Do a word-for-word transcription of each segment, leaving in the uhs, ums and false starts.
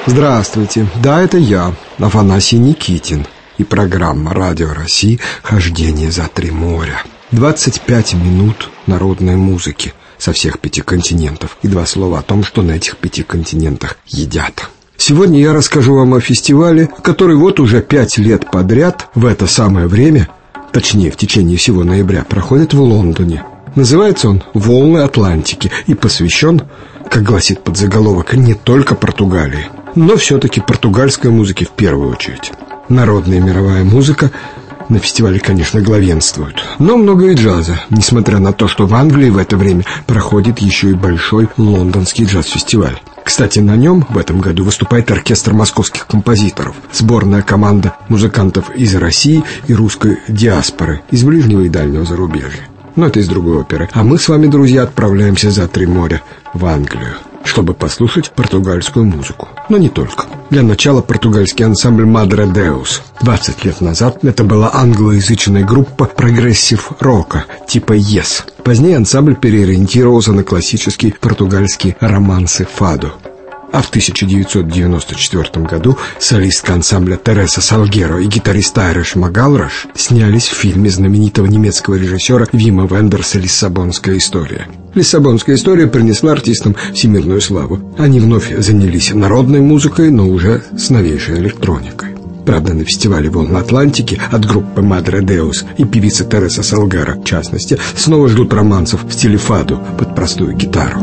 Здравствуйте, да, это я, Афанасий Никитин, и программа «Радио России. Хождение за три моря». двадцать пять минут народной музыки со всех пяти континентов и два слова о том, что на этих пяти континентах едят. Сегодня я расскажу вам о фестивале, который вот уже пять лет подряд в это самое время, точнее в течение всего ноября, проходит в Лондоне. Называется он «Волны Атлантики» и посвящен, как гласит подзаголовок, не только Португалии, но все-таки португальской музыке в первую очередь. Народная и мировая музыка на фестивале, конечно, главенствуют, но много и джаза, несмотря на то, что в Англии в это время проходит еще и большой лондонский джаз-фестиваль. Кстати, на нем в этом году выступает оркестр московских композиторов, сборная команда музыкантов из России и русской диаспоры, из ближнего и дальнего зарубежья. Но это из другой оперы. А мы с вами, друзья, отправляемся за три моря в Англию, чтобы послушать португальскую музыку. Но не только. Для начала португальский ансамбль Madre Deus. двадцать лет назад это была англоязычная группа прогрессив-рока типа Yes. Позднее ансамбль переориентировался на классические португальские романсы фадо. А в тысяча девятьсот девяносто четвёртом году солистка ансамбля Тереса Сальгеро и гитарист Айриш Магалраш снялись в фильме знаменитого немецкого режиссера Вима Вендерса «Лиссабонская история». «Лиссабонская история» принесла артистам всемирную славу. Они вновь занялись народной музыкой, но уже с новейшей электроникой. Правда, на фестивале «Волны Атлантики» от группы Madre Deus и певицы Тереса Сальгеро, в частности, снова ждут романсов в стиле фадо под простую гитару.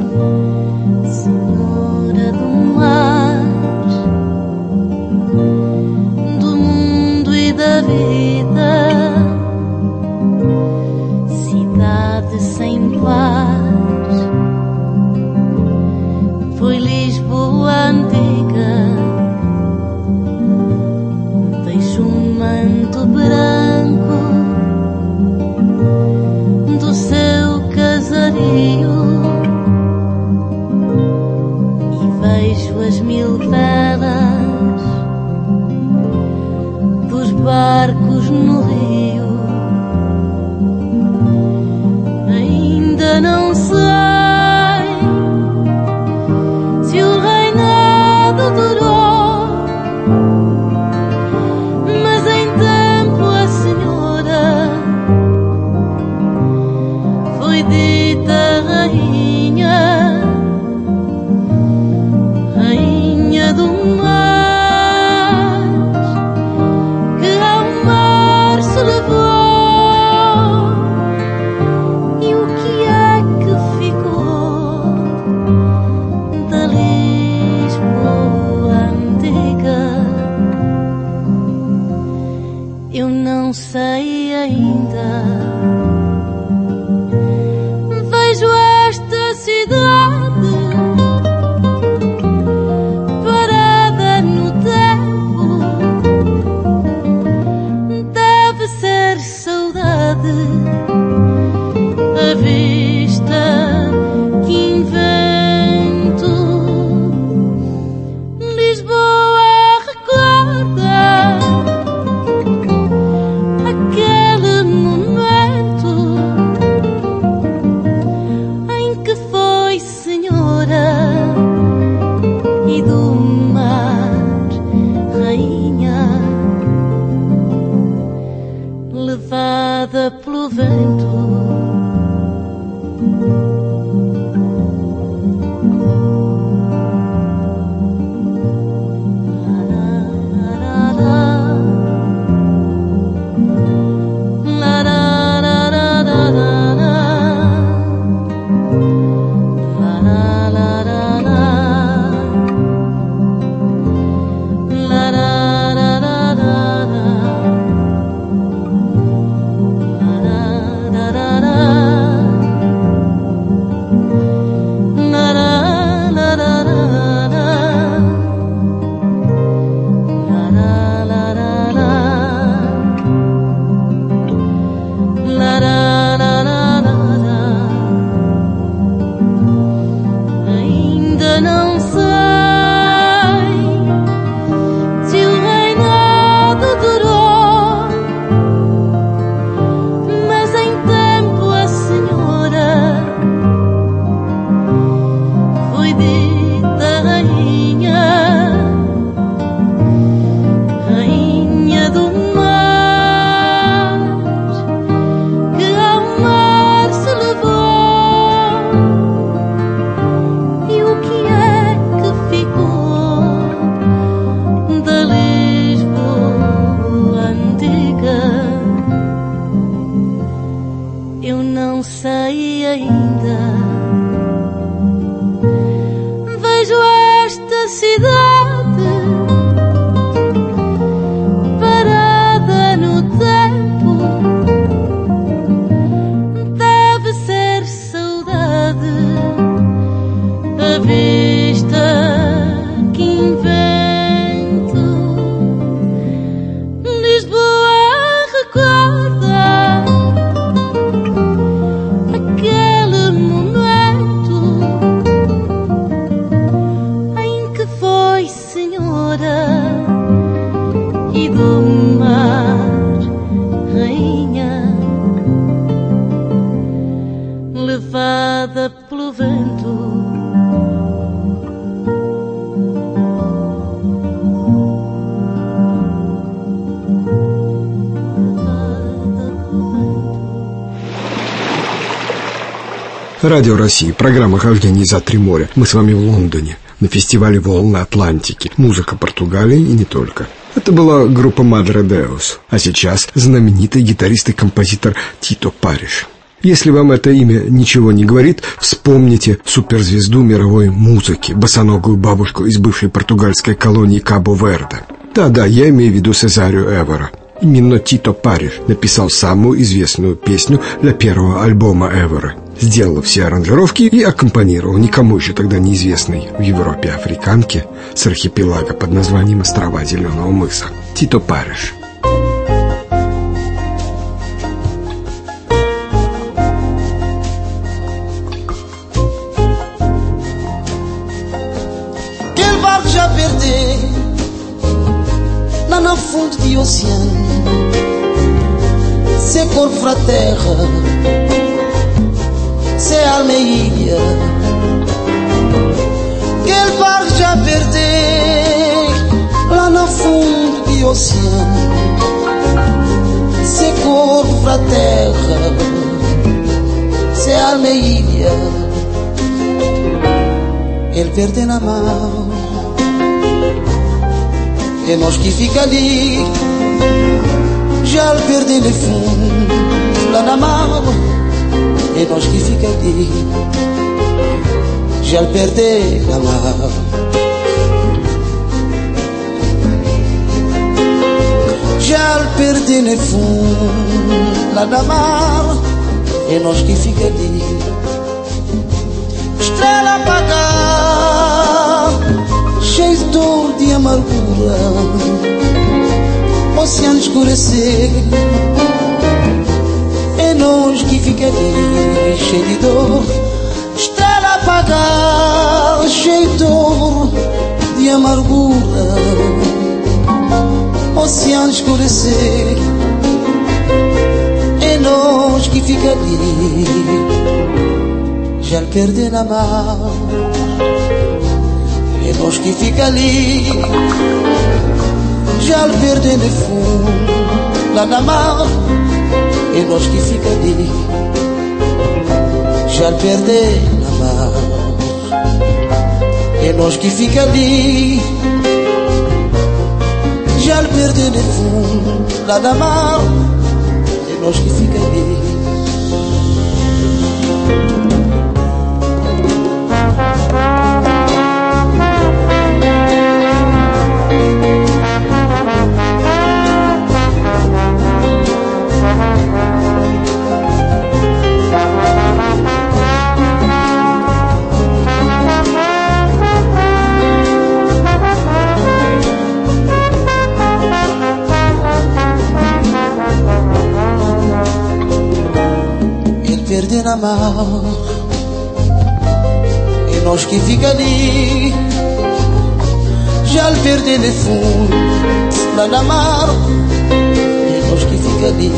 Da vida, cidade sem paz, foi Lisboa antiga, deixa um manto branco do seu casario e vejo as mil velas dos barcos no rio. Ainda não sei se o reinado durou, mas em tempo a senhora foi dita rainha, rainha do mar. Não sei ainda. Vejo esta cidade parada no tempo. Deve ser saudade a vista que invento. Lisboa recorda aquele momento em que foi senhora e do mar rainha, levada pelo vento. eu não sei ainda. Vejo esta cidade parada no tempo. Deve ser saudade, a vista que invento. Lisboa recorda aquele momento em que foi senhora e do mar rainha, levada pelo vento. Радио России. Программа «Хождение за три моря». Мы с вами в Лондоне, на фестивале «Волны Атлантики». Музыка Португалии и не только. Это была группа Madre Deus. А сейчас знаменитый гитарист и композитор Тито Париш. Если вам это имя ничего не говорит, вспомните суперзвезду мировой музыки, босоногую бабушку из бывшей португальской колонии Кабо-Верде. Да-да, я имею в виду Сезарио Эвера. Именно Тито Париш написал самую известную песню для первого альбома Эвера. Сделал все аранжировки и аккомпанировал никому еще тогда неизвестной в Европе африканке с архипелага под названием Острова Зеленого мыса. Тито Париш. Aquele barco já perdeu lá no fundo de oceano, sem corpo pra terra, sem alma e ilha. Aquele barco já perdeu lá no fundo de oceano, sem corpo pra terra, sem alma e ilha. Ele perdeu na mão, e nós que fica ali já ele perdeu no fundo lá na mão. E nós que fica ali já perdeu na mão. Já perdeu no fundo lá na mar. E nós que fica ali, estrela apagada, cheio de dor, de amargura, oceano escurecer. É nós que fica ali, cheio de dor, estrela apagada, cheio de dor, de amargura, oceano escurecer. É nós que fica ali, já perdeu na mão. É nós que fica ali, já perdeu no fundo lá na mão. E nós que fica ali já perdeu na mão. E nós que fica ali já perdeu no fundo lá na mão. E nós que fica ali. Perdeu na mão. E nós que fica ali já perdeu no fundo lá na mar. E nós que fica ali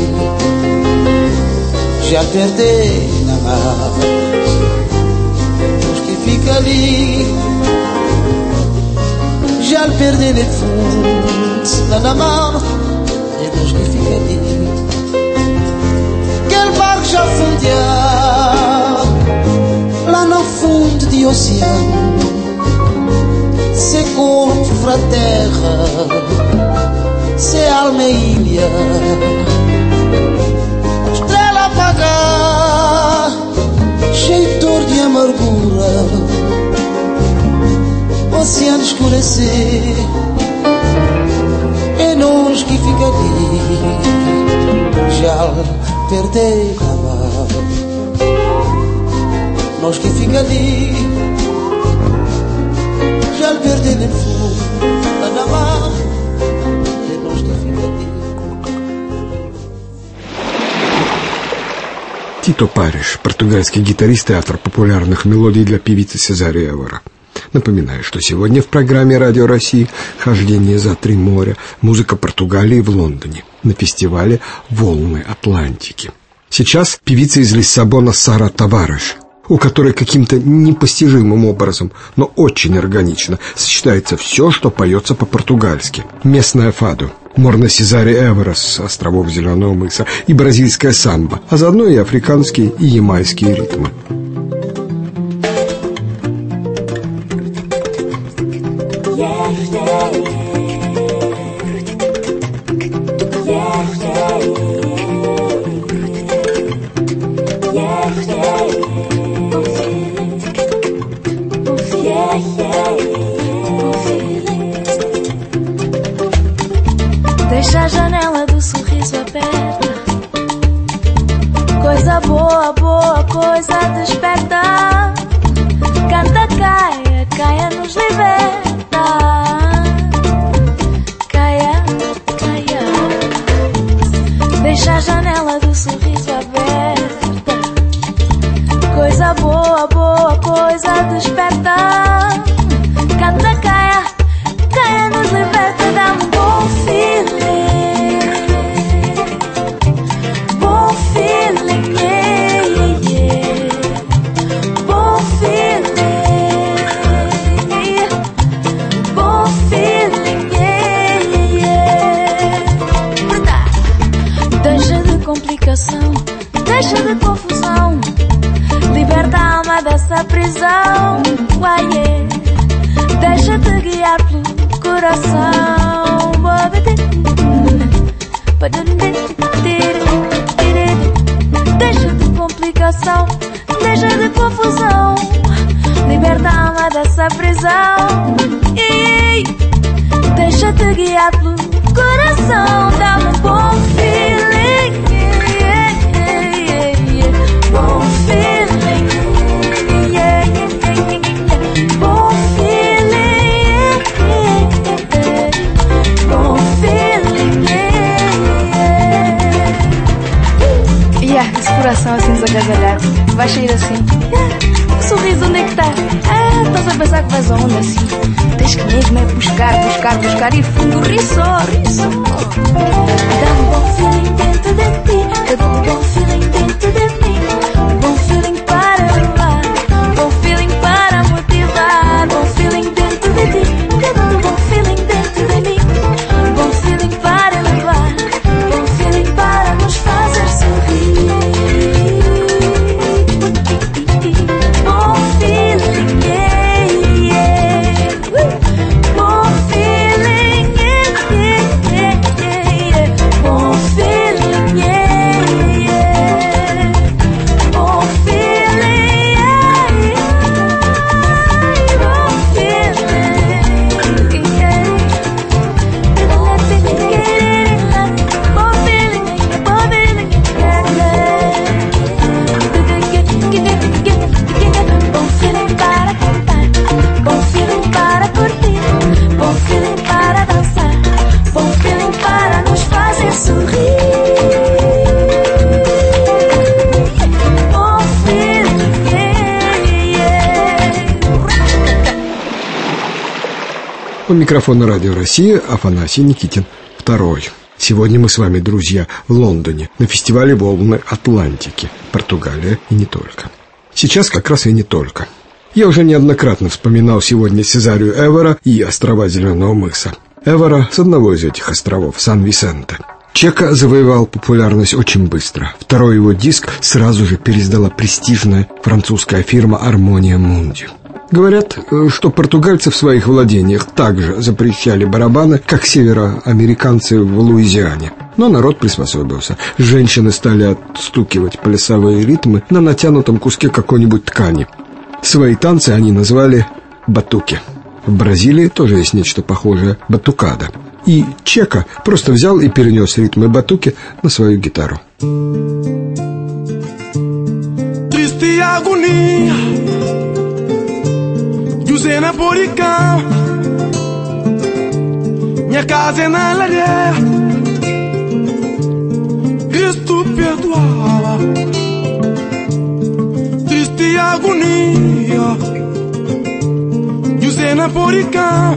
já perdeu na mar. E nós que fica ali já perdeu no fundo lá na mar. E nós que fica ali já fundear lá no fundo de oceano, sem corpo pra terra, sem alma e ilha, estrela apagada, esquecer é nós que fica ali, já perdei a mão. Nós que fica ali, já perdei no fundo da mão. É nós que fica ali. Тито Париш, португальский гитарист и автор популярных мелодий для певицы Сезари Эвора. Напоминаю, что сегодня в программе «Радио России» «Хождение за три моря» музыка Португалии в Лондоне на фестивале «Волны Атлантики». Сейчас певица из Лиссабона Сара Тавареш, у которой каким-то непостижимым образом, но очень органично сочетается все, что поется по-португальски. Местная фаду, морна Сезари Эвора с островов Зеленого мыса и бразильская самба, а заодно и африканские и ямайские ритмы. Deixa a janela do sorriso aberta. Coisa boa, boa, coisa desperta. Canta, caia, caia, nos liberta. Caia, caia. Deixa a janela do sorriso aberta. Coisa boa, boa, coisa desperta. Canta, caia, caia, nos liberta. Dá-me um bom feeling, bom feeling, yeah, yeah, yeah. Bom feeling, bom feeling, yeah, yeah, yeah. Deixa de complicação, deixa de confusão, liberta a alma dessa prisão, uai, yeah. Deixa-te guiar pelo coração. Deixa de complicação, deixa de confusão, liberta a alma dessa prisão. E deixa-te guiar pelo coração. Dá-me um bom feeling, yeah, yeah, yeah, yeah. Bom feeling, yeah, yeah, yeah, yeah. Bom feeling, yeah, yeah, yeah. Bom feeling, yeah, yeah. Yeah, esse coração assim desagasalhado vai sair assim. Yeah. O sorriso onde é que tá? Ah, estás a pensar que vais aonde assim? Tens que mesmo é buscar, buscar, buscar e fundo, risó, risó. Dá um bom feeling dentro de ti, dá um bom feeling dentro de mim. Bom feeling para levar, bom feeling para motivar. Bom feeling dentro de ti, dá um bom feeling dentro de mim. Bom feeling para levar, bom feeling para nos fazer sorrir. Bom feeling, yeah, yeah. Bom feeling, yeah, yeah, yeah, yeah. Bom feeling, yeah, yeah. Bom feeling, yeah, yeah. Bom feeling, yeah. Bom feeling, bom feeling, yeah. Bom feeling para cantar, bom feeling para curtir, bom feeling para dançar, bom feeling para nos fazer sorrir. Bom feeling, yeah, yeah. У микрофона «Радио России» Афанасий Никитин, второй. Сегодня мы с вами, друзья, в Лондоне на фестивале «Волны Атлантики», Португалия и не только. Сейчас как раз и не только. Я уже неоднократно вспоминал сегодня Сезарию Эвора и острова Зеленого мыса. Эвора с одного из этих островов, Сан-Висенте. Чека завоевал популярность очень быстро. Второй его диск сразу же переиздала престижная французская фирма «Армония Мунди». Говорят, что португальцы в своих владениях также запрещали барабаны, как североамериканцы в Луизиане. Но народ приспособился. Женщины стали отстукивать плясовые ритмы на натянутом куске какой-нибудь ткани. Свои танцы они назвали «батуки». В Бразилии тоже есть нечто похожее – батукада. И Чека просто взял и перенес ритмы батуки на свою гитару. Triste agonia, chiuse na poricão, minha casa é na lareira, Cristo perdoava. Triste agonia, chiuse na poricão,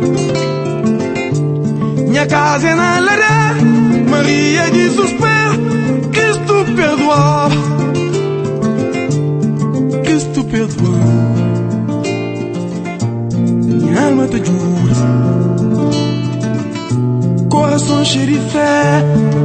minha casa é na lareira, Maria de desespero, Cristo perdoava. Cristo perdoa, minha alma te jura, coração cheio de fé.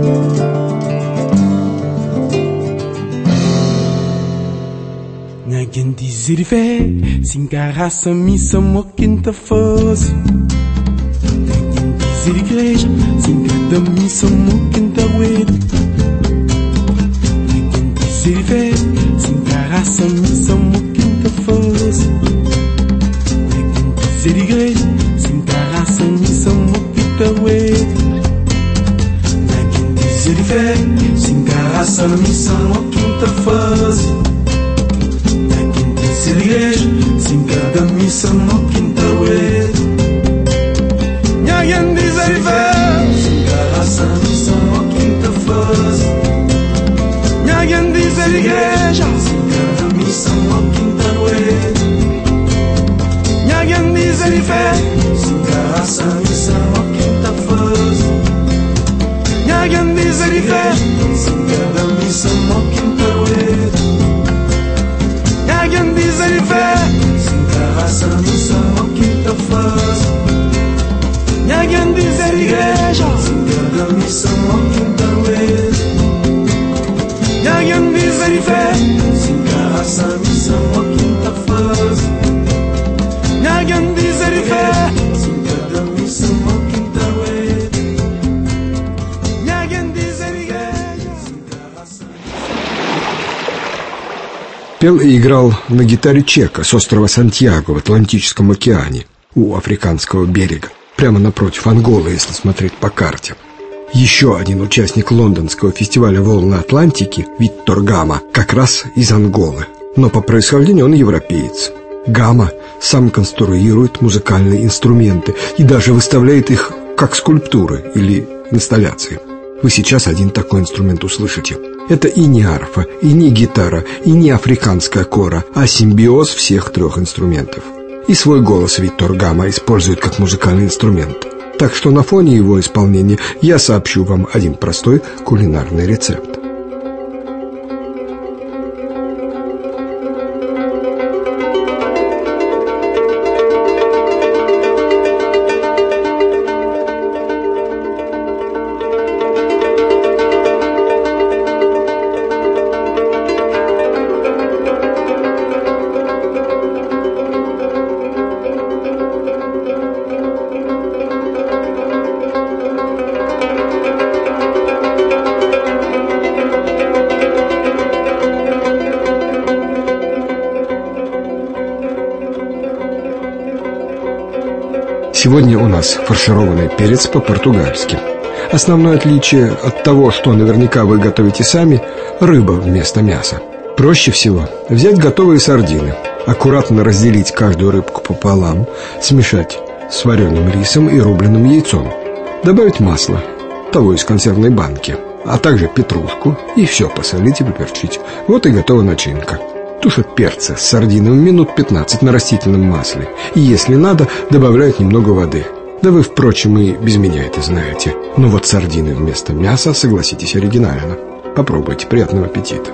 Ninguém diz de fé, se encarraça missa, mo quinta fosse. Ninguém diz de igreja, se encada missa, mo quinta ueda. Ninguém diz de fé, se encarraça missa, mo quinta fosse. Ninguém diz de igreja, se encarraça missa, mo quinta ueda. Ninguém diz de fé, se encarraça missa, mo quinta fosse. Se igreja, se cada missa no quinta ué. Ninguém diz a fé, se cada missa no quinta faz. Ninguém diz a igreja, se cada missa no quinta ué. Ninguém diz a fé, se cada missa no quinta faz. Ninguém diz a fé, se cada missa no quinta ué. Ninguém diz a fé, se encarraça missa no quinta faz. Ninguém diz a igreja, se encarga missa no quinta ué. Ninguém diz a fé, se encarraça missa no quinta faz. Ninguém diz a fé, se encarga missa no quinta ué. Ninguém diz a igreja, se encarraça. Пел и играл на гитаре Чека с острова Сантьяго в Атлантическом океане, у африканского берега, прямо напротив Анголы, если смотреть по карте. Еще один участник лондонского фестиваля «Волны Атлантики» Виттор Гама как раз из Анголы, но по происхождению он европеец. Гама сам конструирует музыкальные инструменты и даже выставляет их как скульптуры или инсталляции. Вы сейчас один такой инструмент услышите. Это и не арфа, и не гитара, и не африканская кора, а симбиоз всех трех инструментов. И свой голос Виттор Гама использует как музыкальный инструмент. Так что на фоне его исполнения я сообщу вам один простой кулинарный рецепт. Сегодня у нас фаршированный перец по-португальски. Основное отличие от того, что наверняка вы готовите сами – рыба вместо мяса. Проще всего взять готовые сардины, аккуратно разделить каждую рыбку пополам, смешать с вареным рисом и рубленым яйцом, добавить масло, того из консервной банки, а также петрушку и все посолить и поперчить. Вот и готова начинка. Тушат перцы с сардинами минут пятнадцать на растительном масле. И если надо, добавляют немного воды. Да вы, впрочем, и без меня это знаете. Но вот сардины вместо мяса, согласитесь, оригинально. Попробуйте. Приятного аппетита.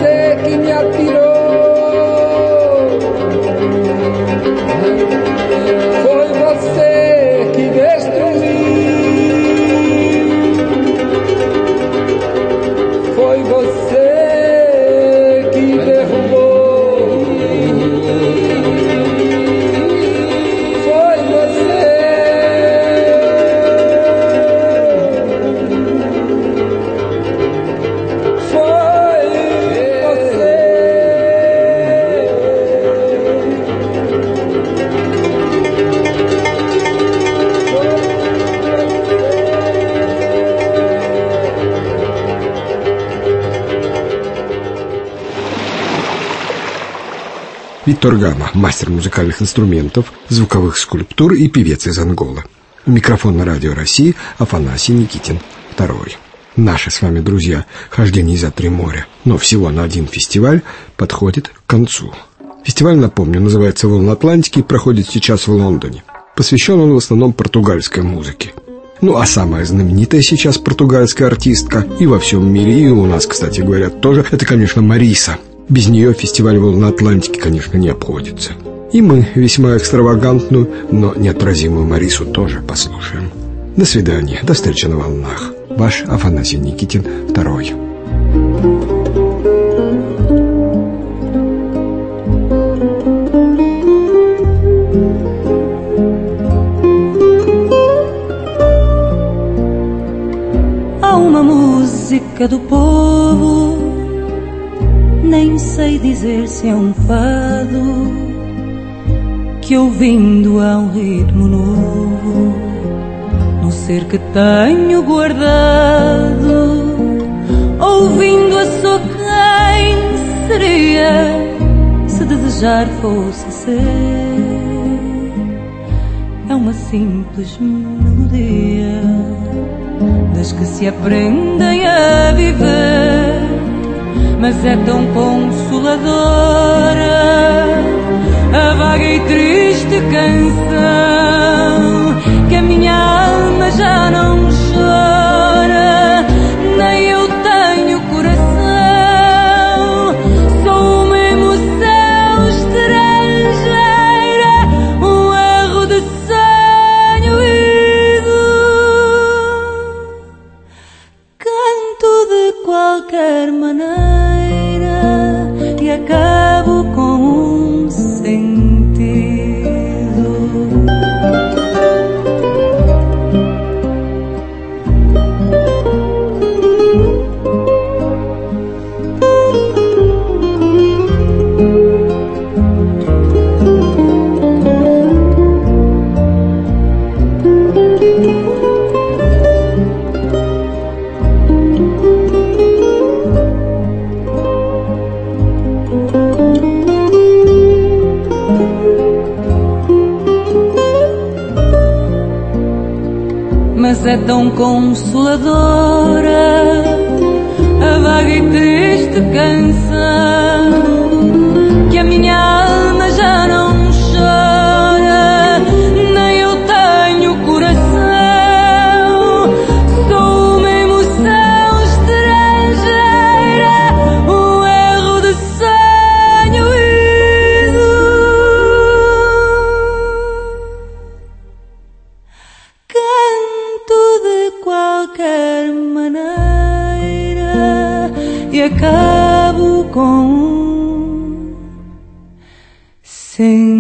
você que me atirou. Foi você que destruiu. Foi você que derrubou. Foi você. Foi você. Виттор Гама, мастер музыкальных инструментов, звуковых скульптур и певец из Анголы. Микрофон на Радио России Афанасий Никитин, второй. Наши с вами, друзья, хождение за три моря, но всего на один фестиваль, подходит к концу. Фестиваль, напомню, называется «Волны Атлантики» и проходит сейчас в Лондоне. Посвящен он в основном португальской музыке. Ну, а самая знаменитая сейчас португальская артистка и во всем мире, и у нас, кстати говоря, тоже, это, конечно, Мариса. Без нее фестиваль «Волны Атлантики», конечно, не обходится. И мы весьма экстравагантную, но неотразимую Марису тоже послушаем. До свидания, до встречи на волнах. Ваш Афанасий Никитин, второй. Há uma música do povo, nem sei dizer se é um fado, que ouvindo há um ritmo novo no ser que tenho guardado. Ouvindo a sou quem seria se desejar fosse ser. É uma simples melodia das que se aprendem a viver, mas é tão consoladora a vaga e triste canção que a minha alma já não chora, nem eu tenho coração. Sou uma emoção estrangeira, um erro de sonho ido. Canto de qualquer maneira e acabo com um sentido. Mas é tão consoladora a vaga e triste canção que a minha alma já não chora, nem eu tenho coração. Sou uma emoção estrangeira, um erro de sonho ido. Qualquer maneira e acabo com um sem